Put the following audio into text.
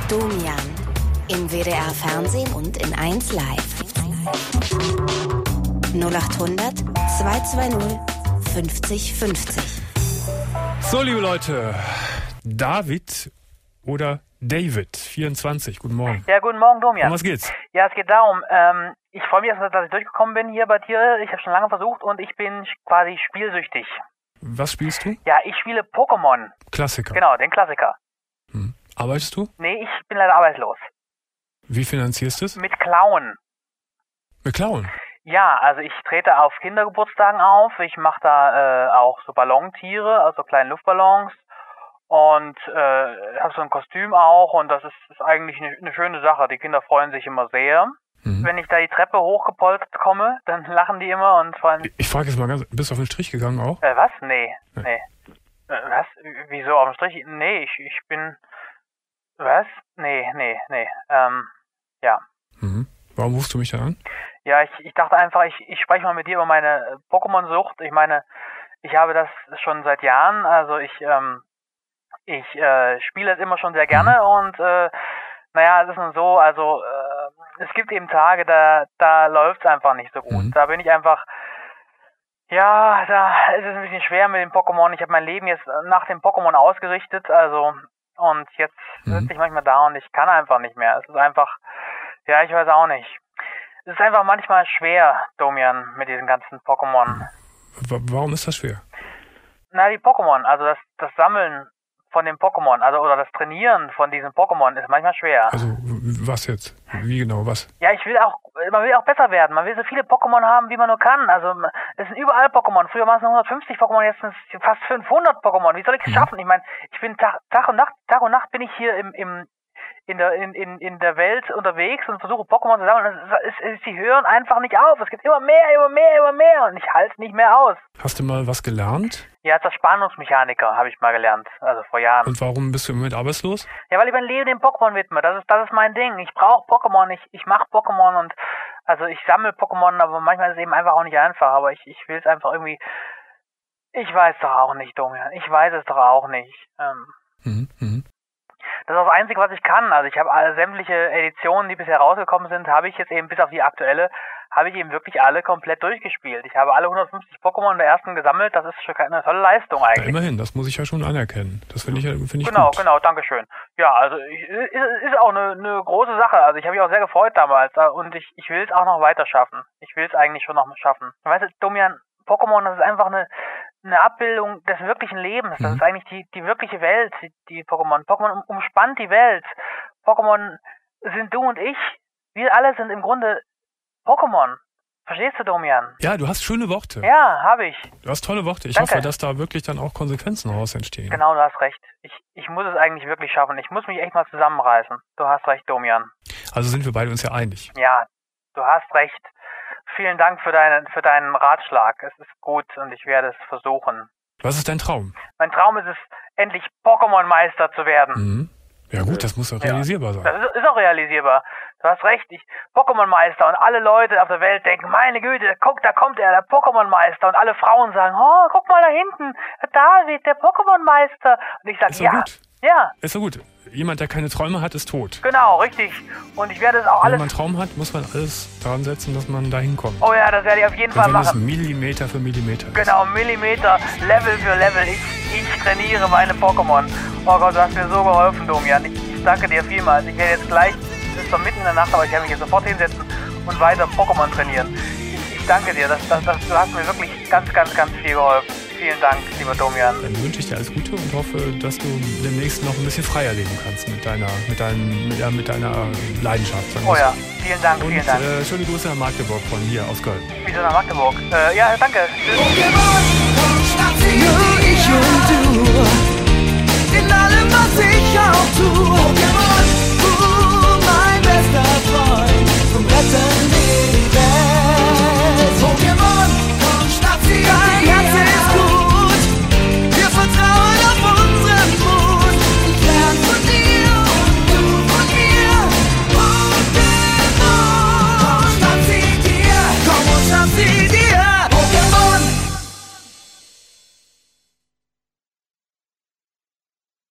Domian. Im WDR Fernsehen und in 1 Live. 0800 220 50 50. So, liebe Leute, David oder David, 24, guten Morgen. Ja, guten Morgen, Domian. Um was geht's? Ja, es geht darum, ich freue mich erstmal, dass ich durchgekommen bin hier bei dir. Ich habe schon lange versucht und ich bin quasi spielsüchtig. Was spielst du? Ja, ich spiele Pokémon. Klassiker. Genau, den Klassiker. Arbeitest du? Nee, ich bin leider arbeitslos. Wie finanzierst du es? Mit Klauen. Mit Klauen? Ja, also ich trete auf Kindergeburtstagen auf. Ich mache da auch so Ballontiere, also kleine Luftballons. Und habe so ein Kostüm auch. Und das ist eigentlich eine schöne Sache. Die Kinder freuen sich immer sehr. Wenn ich da die Treppe hochgepolstert komme, dann lachen die immer und freuen sich. Ich frage jetzt mal ganz, bist du auf den Strich gegangen auch? Was? Nee. Was? Wieso auf dem Strich? Nee, ich bin... Was? Nee. Ja. Warum rufst du mich da an? Ja, ich dachte einfach, ich spreche mal mit dir über meine Pokémon-Sucht. Ich meine, ich habe das schon seit Jahren. Also ich spiele es immer schon sehr gerne und naja, es ist nun so, also es gibt eben Tage, da läuft es einfach nicht so gut. Da bin ich einfach, ja, da ist es ein bisschen schwer mit dem Pokémon. Ich habe mein Leben jetzt nach dem Pokémon ausgerichtet, also und jetzt sitze ich manchmal da und ich kann einfach nicht mehr. Es ist einfach, ja, ich weiß auch nicht. Es ist einfach manchmal schwer, Domian, mit diesen ganzen Pokémon. Warum ist das schwer? Na, die Pokémon, also das Sammeln von den Pokémon, also oder das Trainieren von diesen Pokémon ist manchmal schwer. Also was jetzt? Wie genau, was? Ja, man will auch besser werden. Man will so viele Pokémon haben, wie man nur kann. Also es sind überall Pokémon. Früher waren es nur 150 Pokémon, jetzt sind es fast 500 Pokémon. Wie soll ich es schaffen? Ich meine, ich bin Tag und Nacht bin ich hier in der Welt unterwegs und versuche Pokémon zu sammeln. Sie hören einfach nicht auf. Es gibt immer mehr und ich halte es nicht mehr aus. Hast du mal was gelernt? Ja, als Spannungsmechaniker habe ich mal gelernt, also vor Jahren. Und warum bist du im Moment arbeitslos? Ja, weil ich mein Leben dem Pokémon widme. Das ist mein Ding. Ich brauche Pokémon, ich mache Pokémon und also ich sammle Pokémon, aber manchmal ist es eben einfach auch nicht einfach. Aber ich will es einfach irgendwie. Ich weiß doch auch nicht, Domian. Ich weiß es doch auch nicht. Das ist das Einzige, was ich kann. Also ich habe alle sämtliche Editionen, die bisher rausgekommen sind, habe ich jetzt eben bis auf die aktuelle, habe ich eben wirklich alle komplett durchgespielt. Ich habe alle 150 Pokémon in der ersten gesammelt. Das ist schon eine tolle Leistung eigentlich. Ja, immerhin, das muss ich ja schon anerkennen. Das finde ich genau, gut. Genau, danke schön. Ja, also ist auch eine große Sache. Also ich habe mich auch sehr gefreut damals und ich will es auch noch weiter schaffen. Ich will es eigentlich schon noch schaffen. Weißt du, Domian, Pokémon, das ist einfach eine Abbildung des wirklichen Lebens. Das ist eigentlich die wirkliche Welt, die Pokémon. Pokémon umspannt die Welt. Pokémon sind du und ich. Wir alle sind im Grunde Pokémon. Verstehst du, Domian? Ja, du hast schöne Worte. Ja, habe ich. Du hast tolle Worte. Ich Danke. hoffe, dass da wirklich dann auch Konsequenzen raus entstehen. Genau, du hast recht. Ich muss es eigentlich wirklich schaffen. Ich muss mich echt mal zusammenreißen. Du hast recht, Domian. Also sind wir beide uns ja einig. Ja, du hast recht. Vielen Dank für deinen Ratschlag. Es ist gut und ich werde es versuchen. Was ist dein Traum? Mein Traum ist es, endlich Pokémon-Meister zu werden. Ja gut, das muss doch realisierbar sein. Das ist auch realisierbar. Du hast recht. Pokémon-Meister und alle Leute auf der Welt denken, meine Güte, guck, da kommt er, der Pokémon-Meister. Und alle Frauen sagen, oh, guck mal da hinten, David, der Pokémon-Meister. Und ich sage, Ist doch gut. Ja. Ist doch gut. Jemand, der keine Träume hat, ist tot. Genau, richtig. Und ich werde es auch Wenn alles... man einen Traum hat, muss man alles daran setzen, dass man da hinkommt. Oh ja, das werde ich auf jeden Fall Und wenn es machen. Millimeter für Millimeter ist. Genau, Millimeter, Level für Level. Ich trainiere meine Pokémon. Oh Gott, du hast mir so geholfen, Domian. Ich danke dir vielmals. Ich werde jetzt gleich, es ist doch mitten in der Nacht, aber ich werde mich jetzt sofort hinsetzen und weiter Pokémon trainieren. Ich danke dir, du hast mir wirklich ganz, ganz, ganz viel geholfen. Vielen Dank, lieber Domian. Dann wünsche ich dir alles Gute und hoffe, dass du demnächst noch ein bisschen freier leben kannst mit deiner Leidenschaft. Oh ja, vielen Dank, und, vielen Dank. Schöne Grüße nach Magdeburg von hier aus Köln. Wieso nach Magdeburg? Ja, danke. Pokémon, nur ich und du.